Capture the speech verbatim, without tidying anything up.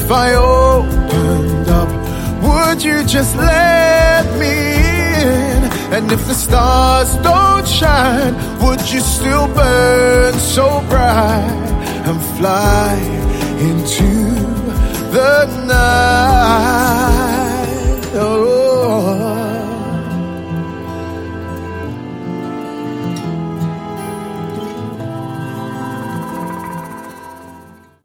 If I opened up, would you just let me in? And if the stars don't shine, would you still burn so bright and fly into the night?